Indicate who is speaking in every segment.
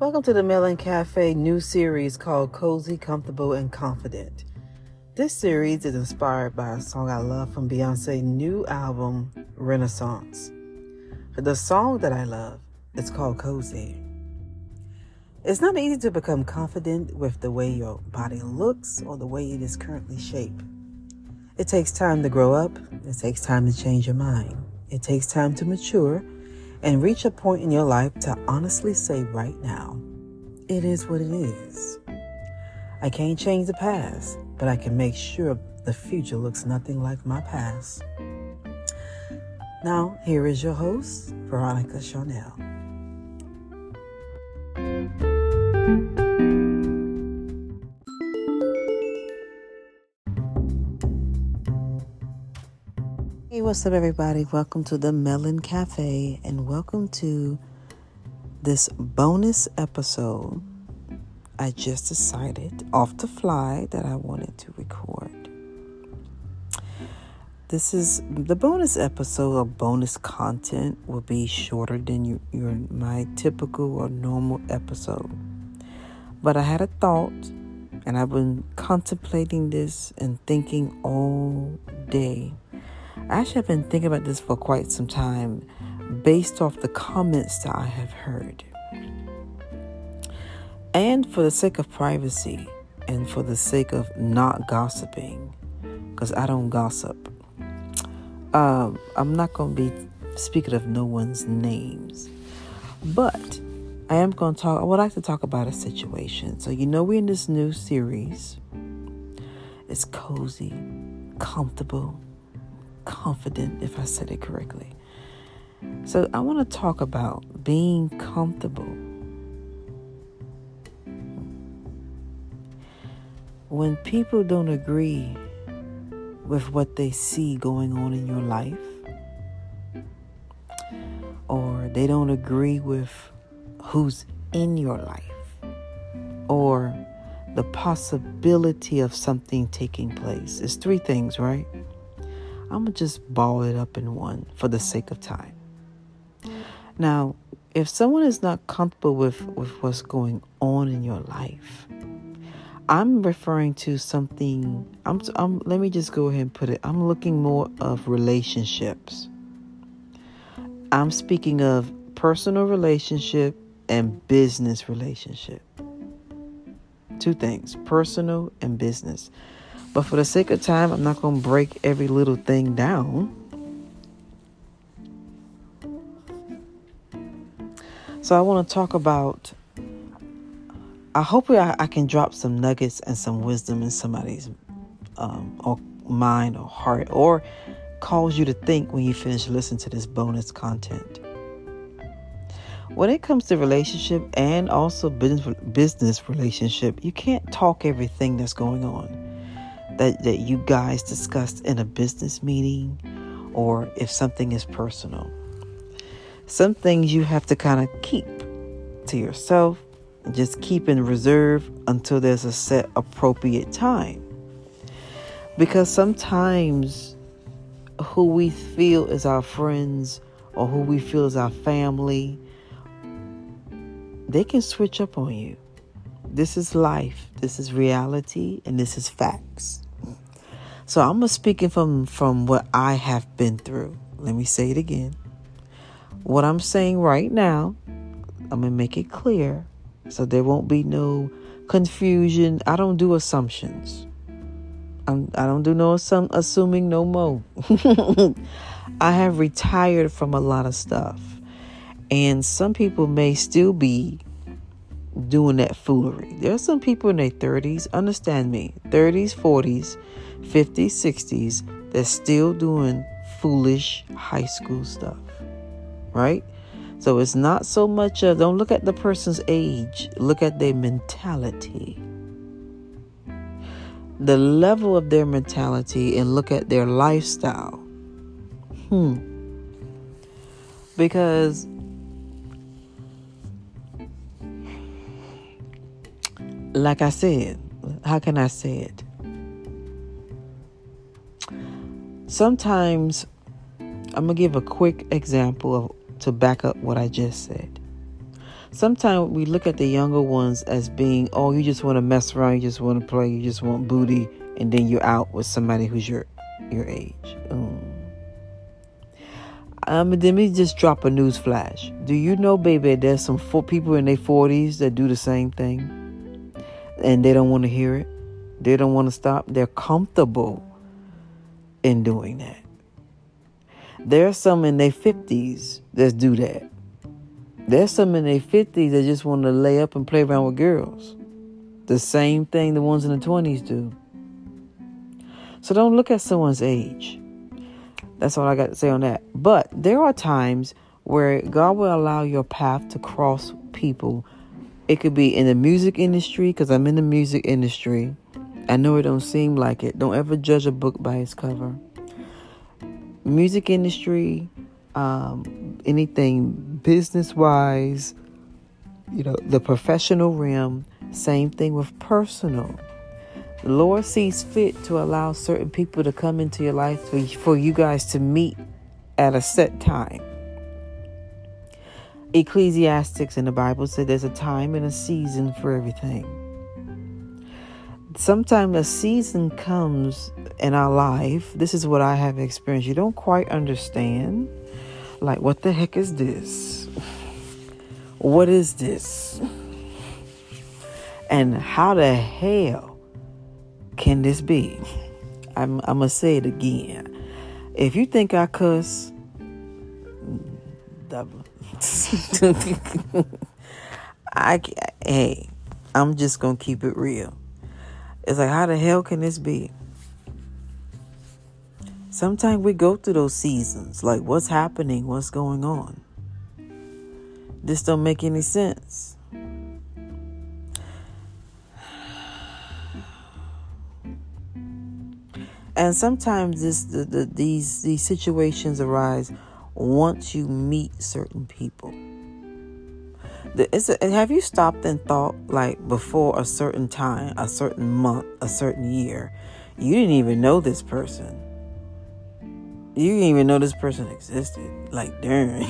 Speaker 1: Welcome to the Melon Cafe new series called Cozy, Comfortable, and Confident. This series is inspired by a song I love from Beyonce's new album, Renaissance. The song that I love is called Cozy. It's not easy to become confident with the way your body looks or the way it is currently shaped. It takes time to grow up. It takes time to change your mind. It takes time to mature and reach a point in your life to honestly say right now, it is what it is. I can't change the past, but I can make sure the future looks nothing like my past. Now, here is your host, Veronica Chanel. Hey, what's up, everybody? Welcome to the Melon Cafe, and welcome to this bonus episode. I just decided off the fly that I wanted to record. This is the bonus episode, or bonus content will be shorter than my typical or normal episode. But I had a thought, and I've been contemplating this and thinking all day. Actually, I've been thinking about this for quite some time based off the comments that I have heard. And for the sake of privacy and for the sake of not gossiping, because I don't gossip, I'm not going to be speaking of no one's names. But I would like to talk about a situation. So, we're in this new series. It's cozy, comfortable, confident, if I said it correctly. So I want to talk about being comfortable. When people don't agree with what they see going on in your life, or they don't agree with who's in your life, or the possibility of something taking place. It's three things, right? I'm going to just ball it up in one for the sake of time. Now, if someone is not comfortable with what's going on in your life, I'm referring to something, let me just go ahead and put it, I'm looking more of relationships. I'm speaking of personal relationship and business relationship. Two things, personal and business. But for the sake of time, I'm not going to break every little thing down. So I want to talk about, I hope I can drop some nuggets and some wisdom in somebody's or mind or heart, or cause you to think when you finish listening to this bonus content. When it comes to relationship and also business relationship, you can't talk everything that's going on that you guys discussed in a business meeting, or if something is personal. Some things you have to kind of keep to yourself and just keep in reserve until there's a set appropriate time. Because sometimes who we feel is our friends or who we feel is our family, they can switch up on you. This is life, this is reality, and this is facts. So I'm speaking from what I have been through. Let me say it again. What I'm saying right now, I'm going to make it clear so there won't be no confusion. I don't do assumptions. I don't do no assuming no more. I have retired from a lot of stuff. And some people may still be doing that foolery. There are some people in their 30s, understand me, 30s, 40s, 50s, 60s, that's still doing foolish high school stuff, right? So it's not so much of, don't look at the person's age, look at their mentality. The level of their mentality, and look at their lifestyle. Because like I said, how can I say it? Sometimes, I'm going to give a quick example to back up what I just said. Sometimes we look at the younger ones as being, oh, you just want to mess around, you just want to play, you just want booty, and then you're out with somebody who's your age. Let me just drop a news flash. Do you know, baby, there's some people in their 40s that do the same thing, and they don't want to hear it. They don't want to stop. They're comfortable in doing that. There's some in their 50s that do that. There's some in their 50s that just want to lay up and play around with girls. The same thing the ones in the 20s do. So don't look at someone's age. That's all I got to say on that. But there are times where God will allow your path to cross people. It could be in the music industry, because I'm in the music industry. I know it don't seem like it. Don't ever judge a book by its cover. Music industry, anything business-wise, the professional realm, same thing with personal. The Lord sees fit to allow certain people to come into your life for you guys to meet at a set time. Ecclesiastics in the Bible said there's a time and a season for everything. Sometimes a season comes in our life. This is what I have experienced. You don't quite understand. Like, what the heck is this? What is this? And how the hell can this be? I'm going to say it again. If you think I cuss, hey, I'm just going to keep it real. It's like, how the hell can this be? Sometimes we go through those seasons. Like, what's happening? What's going on? This don't make any sense. And sometimes these situations arise once you meet certain people. Have you stopped and thought, like, before a certain time, a certain month, a certain year, you didn't even know this person. You didn't even know this person existed. Like, darn.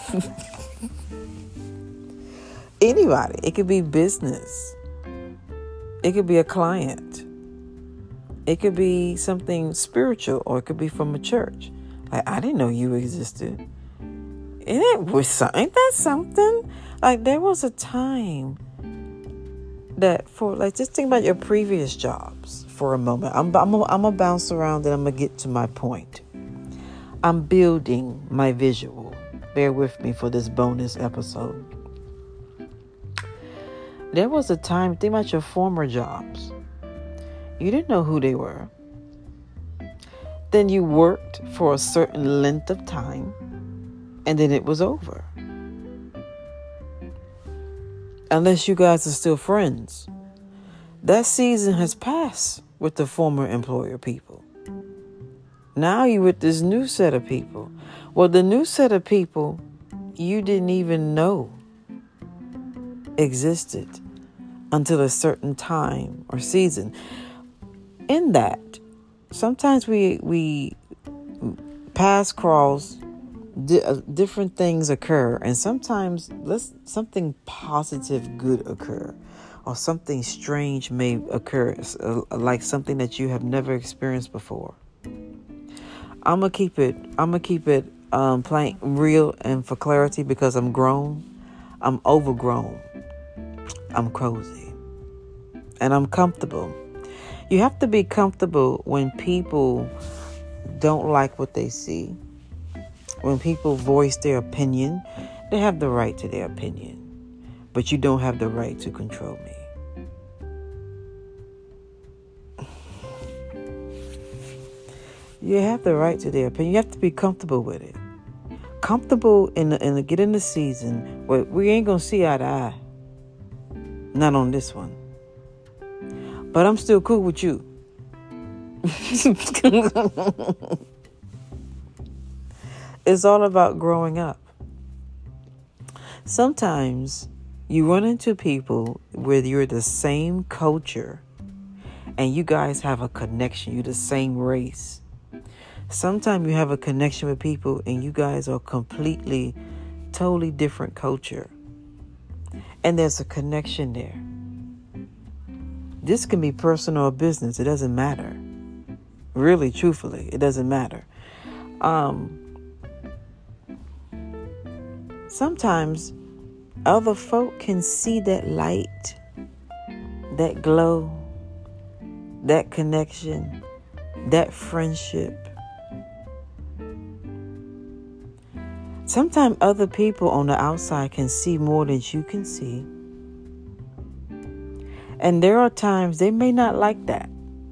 Speaker 1: Anybody. It could be business. It could be a client. It could be something spiritual, or it could be from a church. Like, I didn't know you existed. Ain't that something? Like, there was a time that just think about your previous jobs for a moment. I'm gonna bounce around and I'm gonna get to my point. I'm building my visual. Bear with me for this bonus episode. There was a time, think about your former jobs. You didn't know who they were. Then you worked for a certain length of time, and then it was over. Unless you guys are still friends. That season has passed with the former employer people. Now you're with this new set of people. Well, the new set of people you didn't even know existed until a certain time or season. In that, sometimes we pass cross, different things occur, and sometimes something positive good occur, or something strange may occur, like something that you have never experienced before. I'm gonna keep it plain, real, and for clarity, because I'm grown, I'm overgrown, I'm cozy, and I'm comfortable. You have to be comfortable when people don't like what they see. When people voice their opinion, they have the right to their opinion, but you don't have the right to control me. You have the right to their opinion. You have to be comfortable with it. Comfortable get in the season where we ain't gonna see eye to eye. Not on this one. But I'm still cool with you. It's all about growing up. Sometimes you run into people where you're the same culture and you guys have a connection. You're the same race. Sometimes you have a connection with people and you guys are completely, totally different culture. And there's a connection there. This can be personal or business. It doesn't matter. Really, truthfully, it doesn't matter. Sometimes other folk can see that light, that glow, that connection, that friendship. Sometimes other people on the outside can see more than you can see. And there are times they may not like that.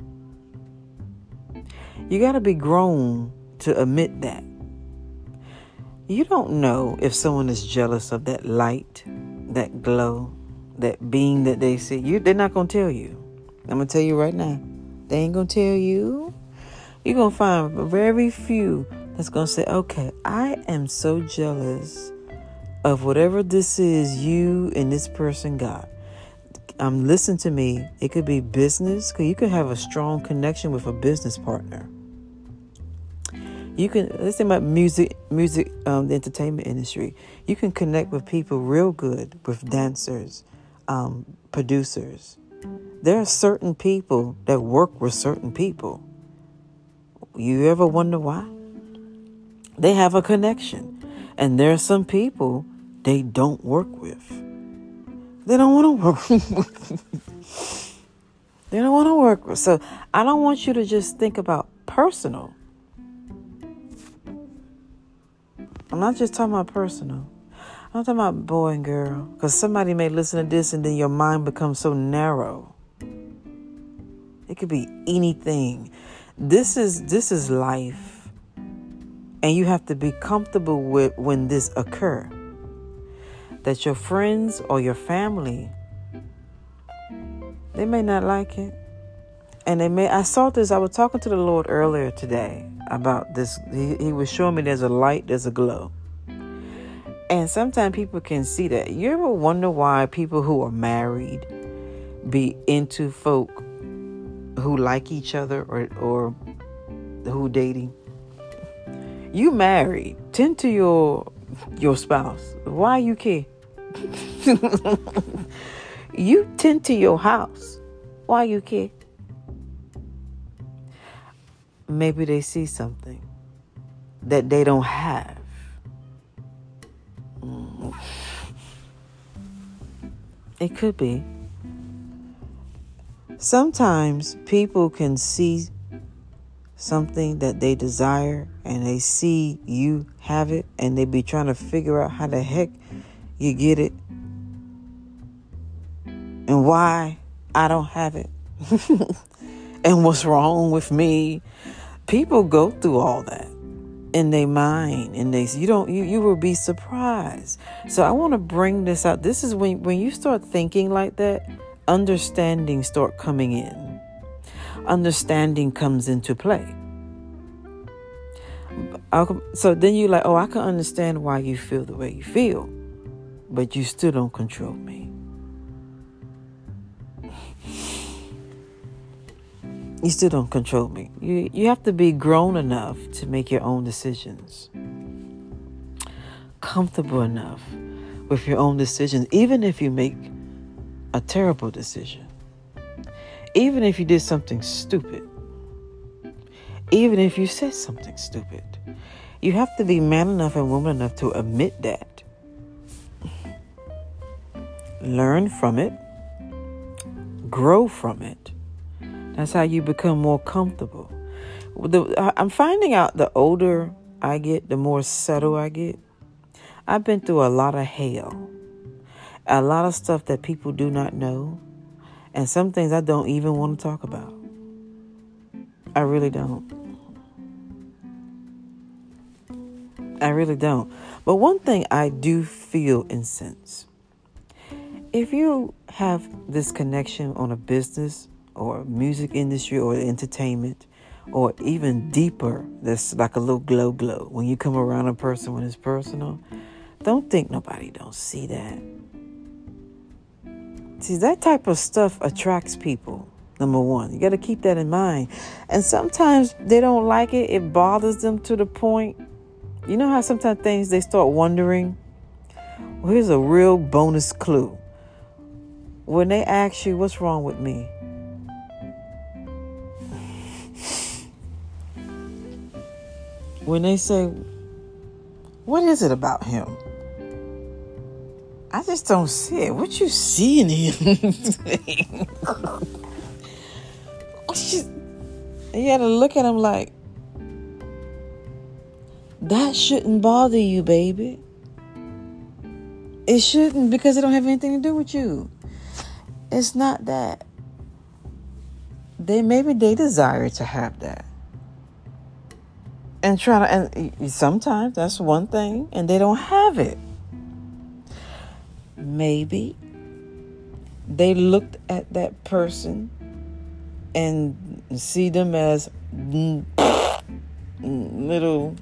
Speaker 1: You got to be grown to admit that. You don't know if someone is jealous of that light, that glow, that beam that they see. They're not going to tell you. I'm going to tell you right now. They ain't going to tell you. You're going to find very few that's going to say, okay, I am so jealous of whatever this is you and this person got. Listen to me. It could be business. You could have a strong connection with a business partner. You can, let's think about music, the entertainment industry. You can connect with people real good, with dancers, producers. There are certain people that work with certain people. You ever wonder why? They have a connection. And there are some people they don't work with. They don't want to work with. They don't want to work with. So I don't want you to just think about personal. I'm not just talking about personal. I'm talking about boy and girl. Because somebody may listen to this and then your mind becomes so narrow. It could be anything. This is life. And you have to be comfortable with when this occurs. That your friends or your family, they may not like it. And I saw this, I was talking to the Lord earlier today about this. He was showing me there's a light, there's a glow. And sometimes people can see that. You ever wonder why people who are married be into folk who like each other or who dating? You married, tend to your spouse. Why you care? You tend to your house. Why you care? Maybe they see something that they don't have. It could be. Sometimes people can see something that they desire and they see you have it and they be trying to figure out how the heck you get it and why I don't have it and what's wrong with me. People go through all that in their mind and you will be surprised. So I want to bring this out. This is when you start thinking like that, understanding start coming in. Understanding comes into play. So then you're like, oh, I can understand why you feel the way you feel, but you still don't control me. You still don't control me. You have to be grown enough to make your own decisions. Comfortable enough with your own decisions, even if you make a terrible decision. Even if you did something stupid. Even if you said something stupid. You have to be man enough and woman enough to admit that. Learn from it. Grow from it. That's how you become more comfortable. I'm finding out the older I get, the more settled I get. I've been through a lot of hell. A lot of stuff that people do not know. And some things I don't even want to talk about. I really don't. I really don't. But one thing I do feel and sense. If you have this connection on a business or music industry or entertainment or even deeper, that's like a little glow. When you come around a person when it's personal, don't think nobody don't see that. See, that type of stuff attracts people, number one. You got to keep that in mind. And sometimes they don't like it. It bothers them to the point. You know how sometimes things they start wondering, Well, here's a real bonus clue. When they ask you, what's wrong with me? When they say, what is it about him? I just don't see it. What you see in him? You gotta look at him like, that shouldn't bother you, baby. It shouldn't, because it don't have anything to do with you. It's not that. Maybe they desire to have that. And sometimes that's one thing, and they don't have it. Maybe they looked at that person and see them as little,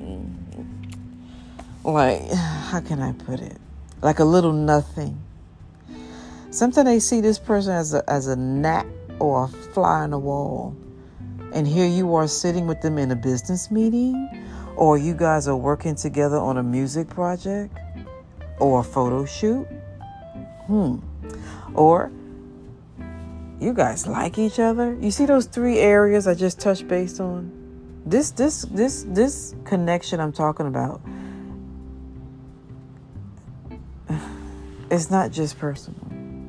Speaker 1: like, how can I put it? Like a little nothing. Sometimes they see this person as a gnat or a fly on the wall. And here you are sitting with them in a business meeting, or you guys are working together on a music project or a photo shoot. Or you guys like each other. You see those 3 areas I just touched base on? This connection I'm talking about, it's not just personal.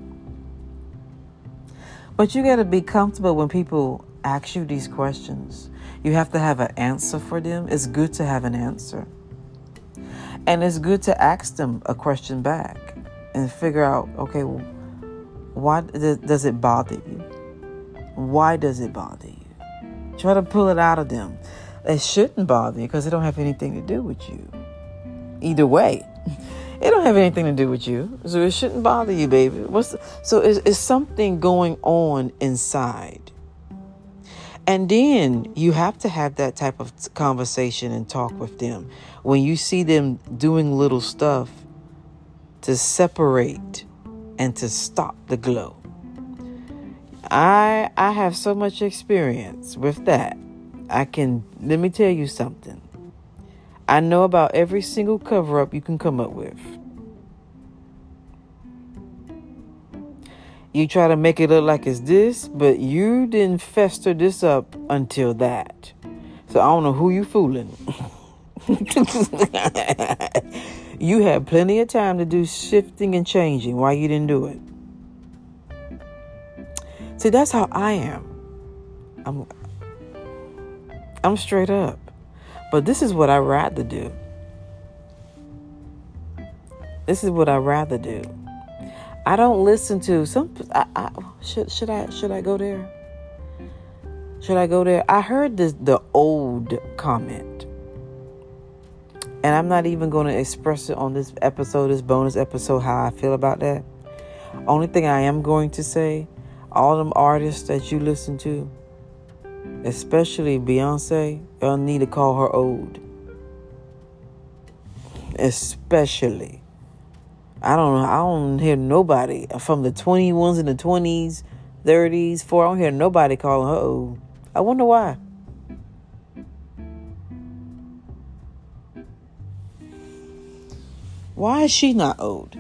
Speaker 1: But you got to be comfortable when people ask you these questions. You have to have an answer for them. It's good to have an answer. And it's good to ask them a question back and figure out, okay, well, why does it bother you? Why does it bother you? Try to pull it out of them. It shouldn't bother you because it don't have anything to do with you. Either way, it don't have anything to do with you. So it shouldn't bother you, baby. So it's something going on inside. And then you have to have that type of conversation and talk with them. When you see them doing little stuff to separate and to stop the glow. I have so much experience with that. Let me tell you something. I know about every single cover-up you can come up with. You try to make it look like it's this, but you didn't fester this up until that. So I don't know who you fooling. You had plenty of time to do shifting and changing. Why you didn't do it? See, that's how I am. I'm straight up. But this is what I rather do. This is what I rather do. I don't listen to some. Should I go there? Should I go there? I heard the old comment, and I'm not even going to express it on this episode, this bonus episode, how I feel about that. Only thing I am going to say, all them artists that you listen to, especially Beyonce, y'all need to call her old. Especially. I don't hear nobody from the 21s and the 20s, 30s, 40s. I don't hear nobody calling her old. I wonder why. Why is she not old?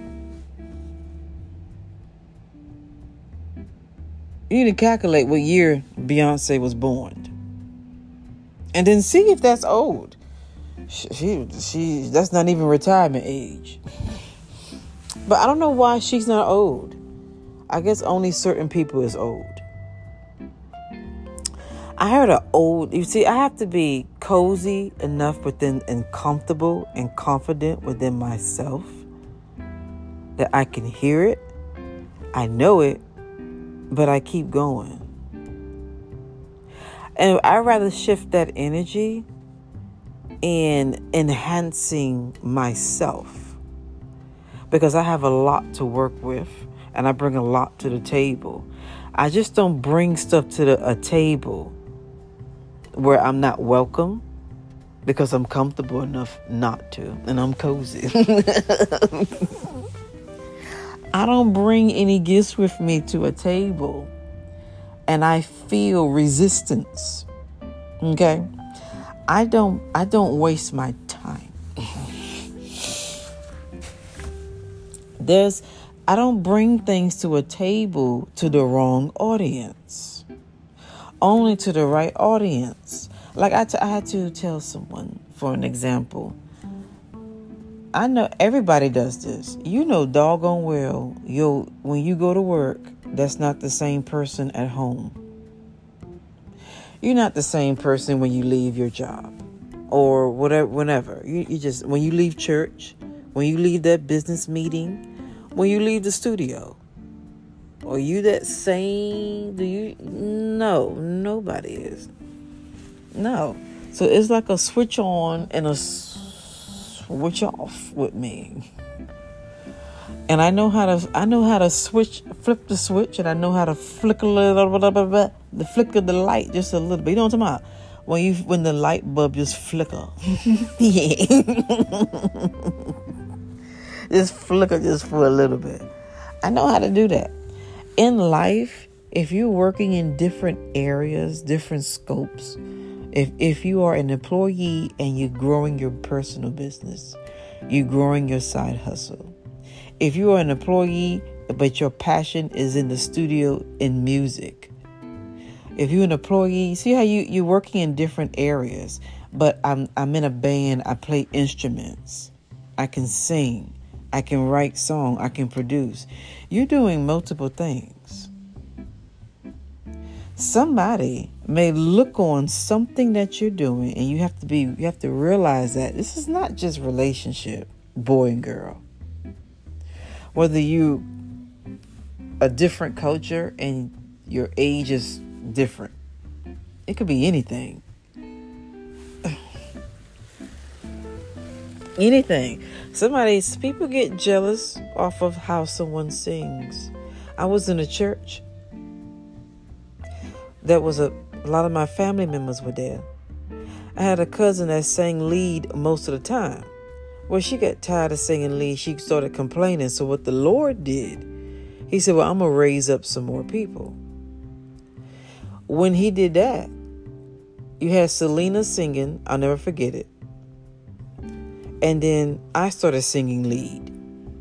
Speaker 1: You need to calculate what year Beyonce was born. And then see if that's old. She that's not even retirement age. But I don't know why she's not old. I guess only certain people is old. I heard you see, I have to be cozy enough within and comfortable and confident within myself that I can hear it. I know it, but I keep going. And I'd rather shift that energy in enhancing myself. Because I have a lot to work with and I bring a lot to the table. I just don't bring stuff to a table where I'm not welcome because I'm comfortable enough not to, and I'm cozy. I don't bring any gifts with me to a table and I feel resistance. Okay? I don't waste my time. I don't bring things to a table to the wrong audience. Only to the right audience. Like I had to tell someone, for an example. I know everybody does this. You know doggone well, when you go to work, that's not the same person at home. You're not the same person when you leave your job. Or whatever, whenever. You just, when you leave church, when you leave that business meeting, when you leave the studio. Are you that same? No, nobody is. No. So it's like a switch on and a switch off with me. And I know how to flip the switch, and I know how to flicker the light just a little bit. You know what I'm talking about? When the light bulb just flicker. Just flicker just for a little bit. I know how to do that. In life, if you're working in different areas, different scopes, if you are an employee and you're growing your personal business, you're growing your side hustle. If you are an employee, but your passion is in the studio in music. If you're an employee, see how you're working in different areas, but I'm in a band, I play instruments, I can sing, I can write song, I can produce. You're doing multiple things. Somebody may look on something that you're doing, and you have to realize that this is not just relationship, boy and girl. Whether you a different culture and your age is different, it could be anything. Anything. People get jealous off of how someone sings. I was in a church. That was a lot of my family members were there. I had a cousin that sang lead most of the time. Well, she got tired of singing lead. She started complaining. So what the Lord did, he said, well, I'm going to raise up some more people. When he did that, you had Selena singing. I'll never forget it. And then I started singing lead.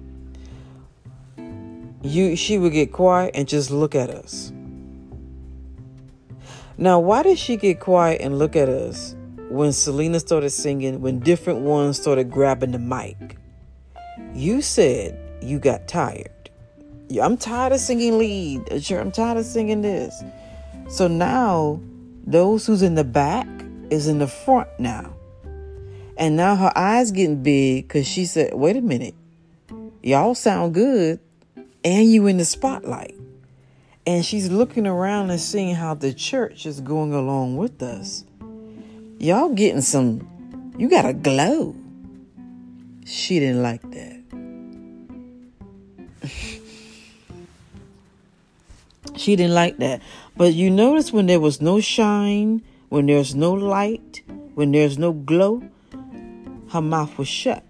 Speaker 1: She would get quiet and just look at us. Now, why did she get quiet and look at us when Selena started singing, when different ones started grabbing the mic? You said you got tired. I'm tired of singing lead. I'm tired of singing this. So now, those who's in the back is in the front now. And now her eyes getting big because she said, wait a minute. Y'all sound good. And you in the spotlight. And she's looking around and seeing how the church is going along with us. Y'all getting you got a glow. She didn't like that. She didn't like that. But you notice when there was no shine, when there's no light, when there's no glow, her mouth was shut.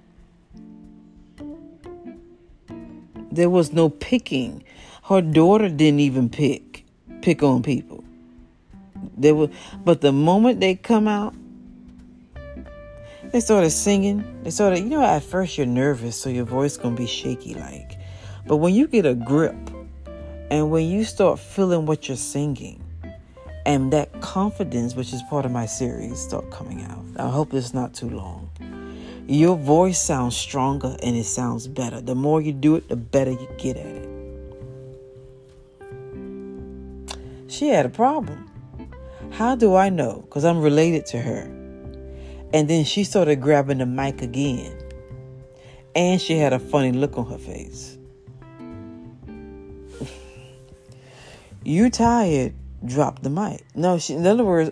Speaker 1: There was no picking. Her daughter didn't even pick on people. But the moment they come out, they started singing. At first you're nervous, so your voice gonna be shaky like. But when you get a grip, and when you start feeling what you're singing, and that confidence, which is part of my series, start coming out. I hope it's not too long. Your voice sounds stronger and it sounds better. The more you do it, the better you get at it. She had a problem. How do I know? Because I'm related to her. And then she started grabbing the mic again. And she had a funny look on her face. You tired, drop the mic. No, in other words,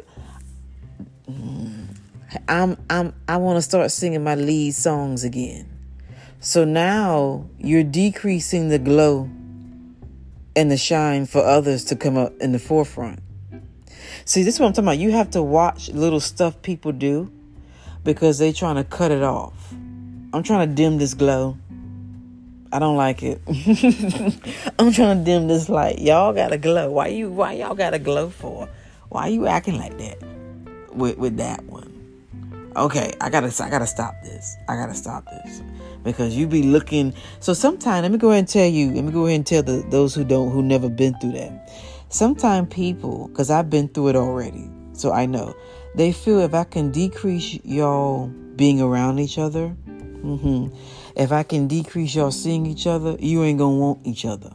Speaker 1: I want to start singing my lead songs again. So now you're decreasing the glow and the shine for others to come up in the forefront. See, this is what I'm talking about. You have to watch little stuff people do because they're trying to cut it off. I'm trying to dim this glow. I don't like it. I'm trying to dim this light. Y'all got a glow. Why y'all got a glow for? Why you acting like that with that one? Okay, I gotta stop this. Because you be looking. So sometimes, let me go ahead and tell you. Let me go ahead and tell those who never been through that. Sometimes people, because I've been through it already, so I know, they feel if I can decrease y'all being around each other, if I can decrease y'all seeing each other, you ain't gonna want each other.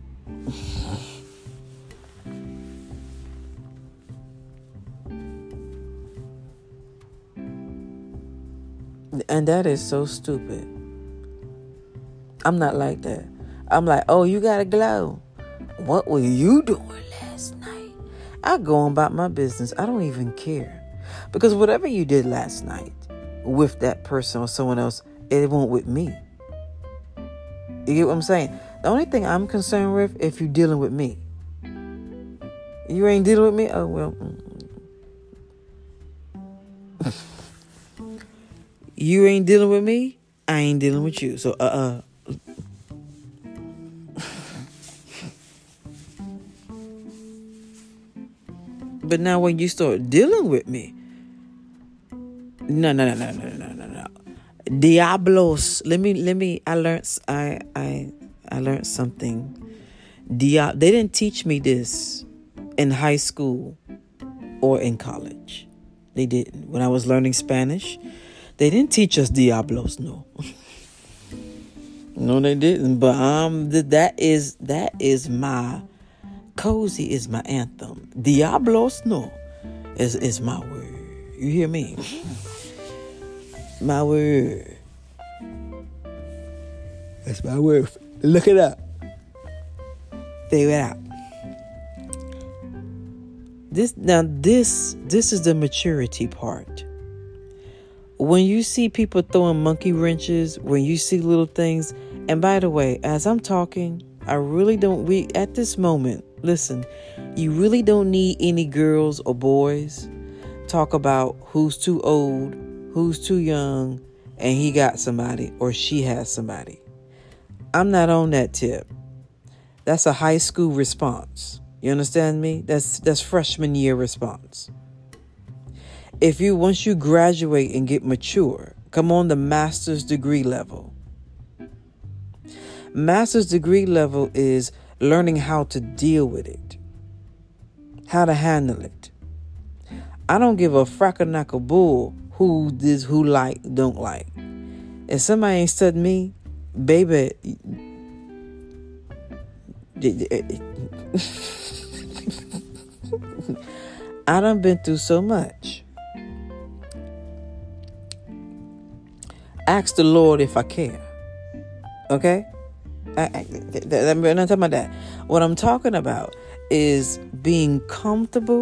Speaker 1: And that is so stupid. I'm not like that. I'm like, oh, you got a glow. What were you doing last night? I go on about my business. I don't even care. Because whatever you did last night with that person or someone else, it won't with me. You get what I'm saying? The only thing I'm concerned with, if you're dealing with me. You ain't dealing with me? Oh, well. You ain't dealing with me? I ain't dealing with you. So, But now when you start dealing with me, no. Diablos. Let me. I learned something. They didn't teach me this in high school or in college. They didn't. When I was learning Spanish, they didn't teach us diablos. No. No, they didn't. But that is my cozy is my anthem. Diablos, no, is my word. You hear me? My word. That's my word. Look it up. Figure it out. This is the maturity part. When you see people throwing monkey wrenches, when you see little things, and by the way, as I'm talking, I really don't, at this moment, listen, you really don't need any girls or boys talk about who's too old, who's too young, and he got somebody or she has somebody. I'm not on that tip. That's a high school response. You understand me? That's freshman year response. Once you graduate and get mature, come on the master's degree level. Master's degree level is learning how to deal with it, how to handle it. I don't give a frack-a-knack-a bull who don't like. If somebody ain't studying me, baby, I done been through so much. Ask the Lord if I care. Okay? I'm not talking about that. What I'm talking about is being comfortable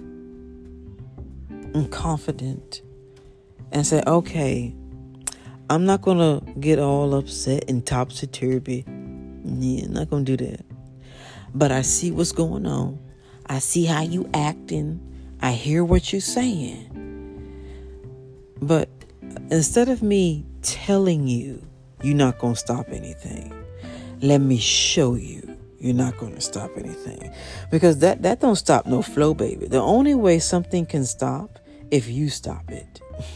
Speaker 1: and confident and say, okay, I'm not going to get all upset and topsy-turvy. Yeah, I'm not going to do that. But I see what's going on. I see how you acting. I hear what you're saying. But instead of me telling you you're not going to stop anything, let me show you you're not going to stop anything. Because that don't stop no flow, baby. The only way something can stop if you stop it.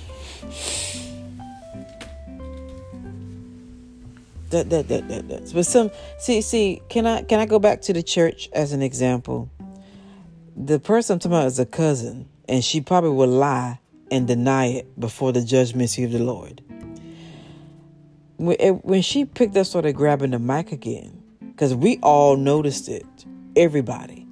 Speaker 1: But see, can I go back to the church as an example? The person I'm talking about is a cousin, and she probably will lie and deny it before the judgment seat of the Lord. When she picked up, started grabbing the mic again, because we all noticed it, everybody.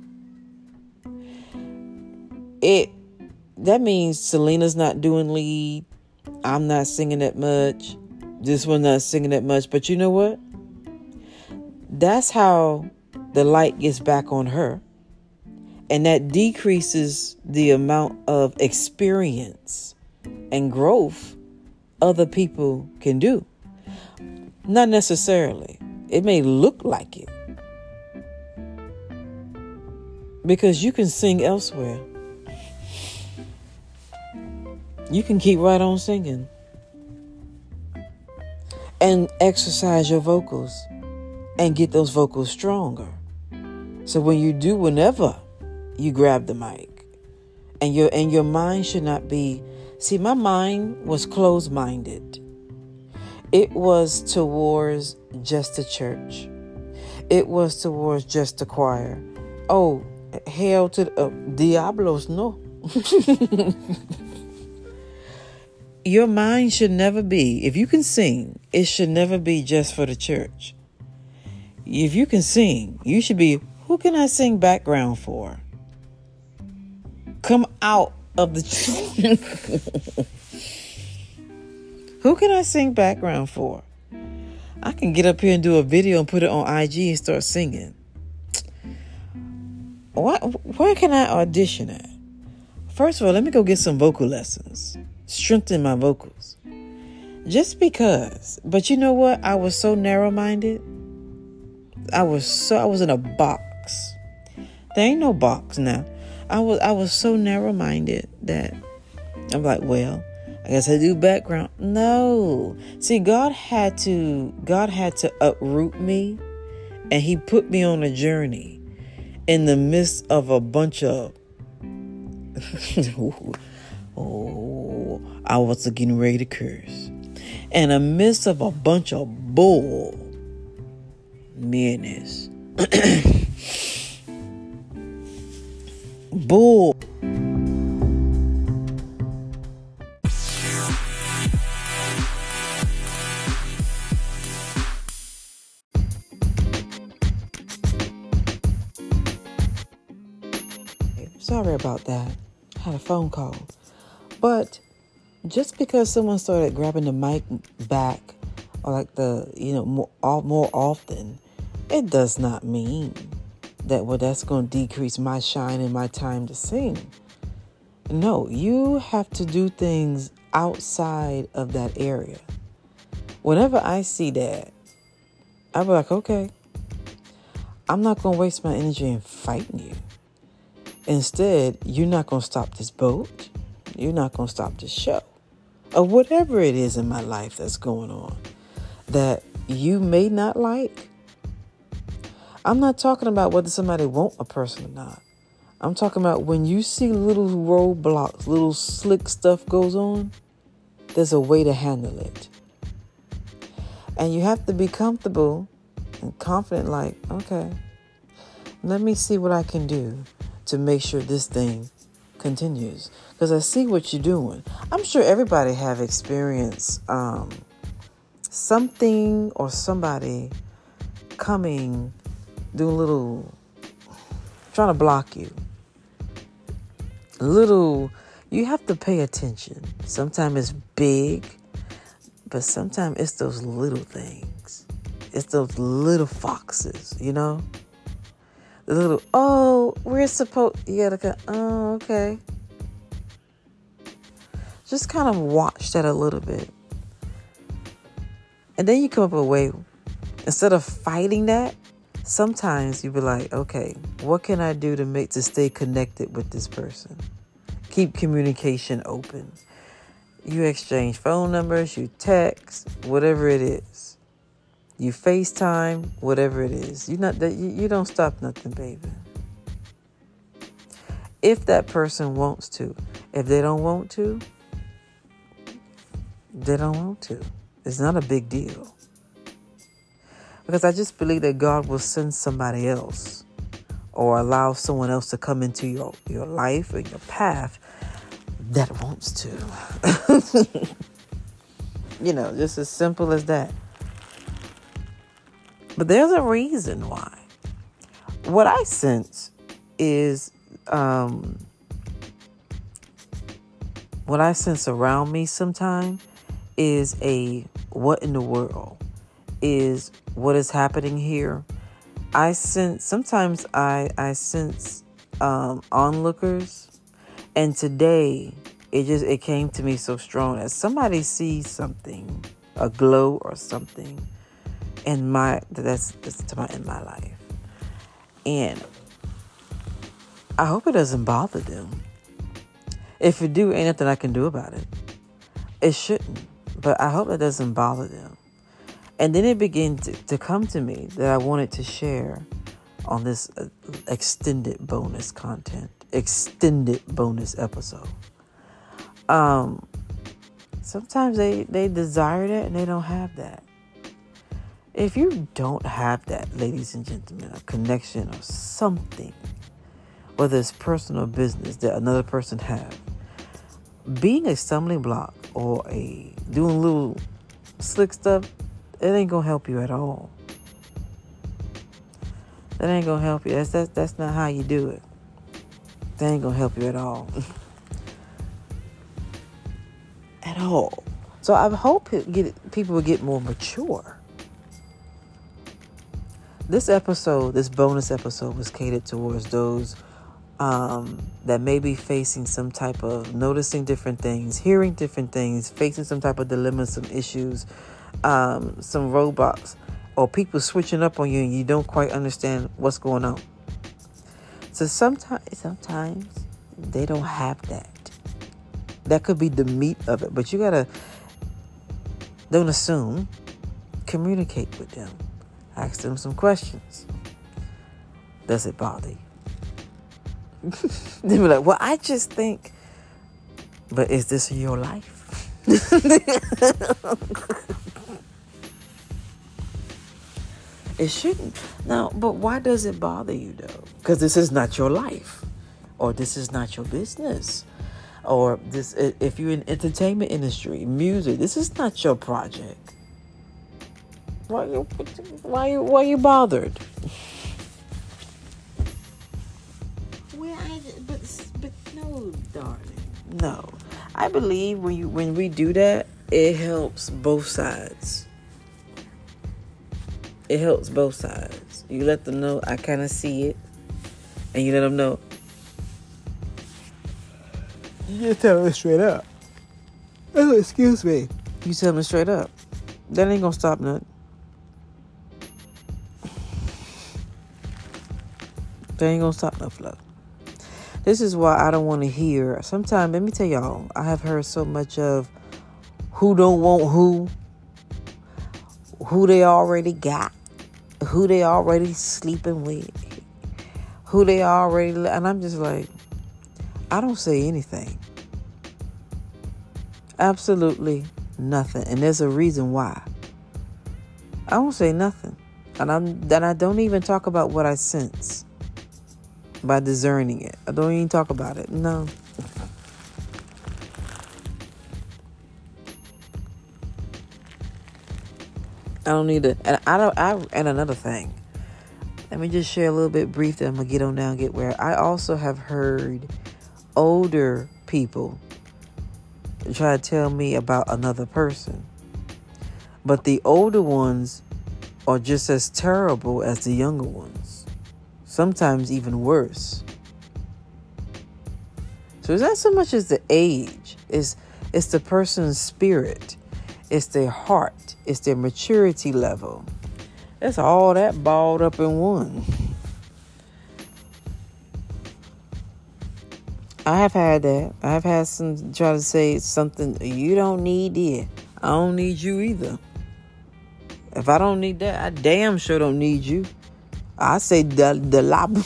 Speaker 1: That means Selena's not doing lead. I'm not singing that much. This one's not singing that much. But you know what? That's how the light gets back on her. And that decreases the amount of experience and growth other people can do. Not necessarily. It may look like it. Because you can sing elsewhere. You can keep right on singing. And exercise your vocals. And get those vocals stronger. So whenever you grab the mic. And your mind should not be... See, my mind was closed-minded. It was towards just the church. It was towards just the choir. Oh, hell to the Diablos, no. Your mind should never be, if you can sing, it should never be just for the church. If you can sing, you should be, who can I sing background for? Come out of the... Who can I sing background for? I can get up here and do a video and put it on IG and start singing. Where can I audition at? First of all, let me go get some vocal lessons. Strengthen my vocals. Just because. But you know what? I was so narrow-minded. I was in a box. There ain't no box now. I was so narrow-minded that I'm like, well, I guess I do background. No. See, God had to uproot me, and he put me on a journey in the midst of a bunch of I was getting ready to curse. In the midst of a bunch of bull meanness. Bull. Sorry about that. I had a phone call. But just because someone started grabbing the mic back, or like more often, it does not mean that that's going to decrease my shine and my time to sing. No, you have to do things outside of that area. Whenever I see that, I'll be like, okay, I'm not going to waste my energy in fighting you. Instead, you're not going to stop this boat. You're not going to stop this show. Or whatever it is in my life that's going on that you may not like. I'm not talking about whether somebody want a person or not. I'm talking about when you see little roadblocks, little slick stuff goes on, there's a way to handle it. And you have to be comfortable and confident, like, okay, let me see what I can do to make sure this thing continues. Because I see what you're doing. I'm sure everybody have experienced something or somebody coming, doing trying to block you. You have to pay attention. Sometimes it's big, but sometimes it's those little things. It's those little foxes, The little, you gotta go, okay. Just kind of watch that a little bit. And then you come up with a way, instead of fighting that, sometimes you be like, okay, what can I do to stay connected with this person? Keep communication open. You exchange phone numbers, you text, whatever it is. You FaceTime, whatever it is. You don't stop nothing, baby. If that person wants to. If they don't want to, they don't want to. It's not a big deal. Because I just believe that God will send somebody else or allow someone else to come into your life or your path that wants to. Just as simple as that. But there's a reason why. What I sense is, what I sense around me sometimes is what in the world is what is happening here. I sense onlookers, and today it came to me so strong that somebody sees something, a glow or something in my life, and I hope it doesn't bother them. If it do, ain't nothing I can do about it. It shouldn't, but I hope it doesn't bother them. And then it began to come to me that I wanted to share on this extended bonus content, extended bonus episode. Sometimes they desire that and they don't have that. If you don't have that, ladies and gentlemen, a connection or something, whether it's personal or business that another person have, being a stumbling block or doing little slick stuff, it ain't gonna help you at all. That ain't gonna help you. That's not how you do it. That ain't gonna help you at all. At all. So I hope people will get more mature. This bonus episode was catered towards those that may be facing some type of noticing different things, hearing different things, facing some type of dilemma, some issues, some roadblocks, or people switching up on you and you don't quite understand what's going on. So sometimes they don't have that. That could be the meat of it, but you gotta, don't assume, communicate with them. Ask them some questions. Does it bother you? They be like, well, I just think, but is this your life? It shouldn't. Now, but why does it bother you though? Because this is not your life, or this is not your business, or this. If you're in entertainment industry, music, this is not your project. Why you bothered? But no, darling, no. I believe when we do that, it helps both sides. It helps both sides. You let them know I kind of see it, and you let them know. You just tell them straight up. Oh, excuse me. You tell them straight up. That ain't gonna stop nothing. That ain't gonna stop no flow. This is why I don't want to hear. Sometimes, let me tell y'all, I have heard so much of who don't want who they already got, who they already sleeping with, who they already, and I'm just like, I don't say anything. Absolutely nothing. And there's a reason why. I don't say nothing. And I don't even talk about what I sense by discerning it. I don't even talk about it. No. I don't need to. And another thing. Let me just share a little bit brief that I'm going to get on down, get where. I also have heard older people try to tell me about another person. But the older ones are just as terrible as the younger ones. Sometimes even worse. So it's not so much as the age. It's the person's spirit. It's their heart. It's their maturity level. It's all that balled up in one. I have had that. I have had some try to say something. You don't need it. I don't need you either. If I don't need that, I damn sure don't need you. I say the lab.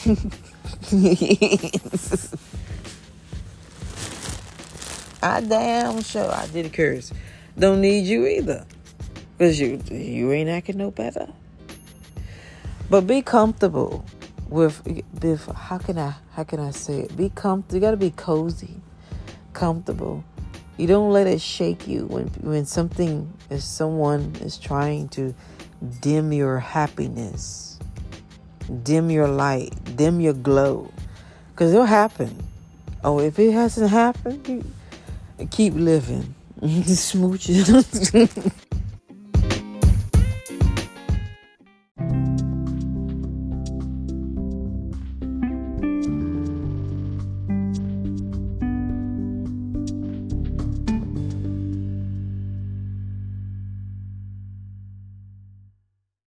Speaker 1: I damn sure, I did a curse. Don't need you either. Because you ain't acting no better. But be comfortable with how can I say it? Be comfortable. You gotta be cozy, comfortable. You don't let it shake you when someone is trying to dim your happiness, dim your light, dim your glow. Because it'll happen. Oh, if it hasn't happened, keep living. Smooches.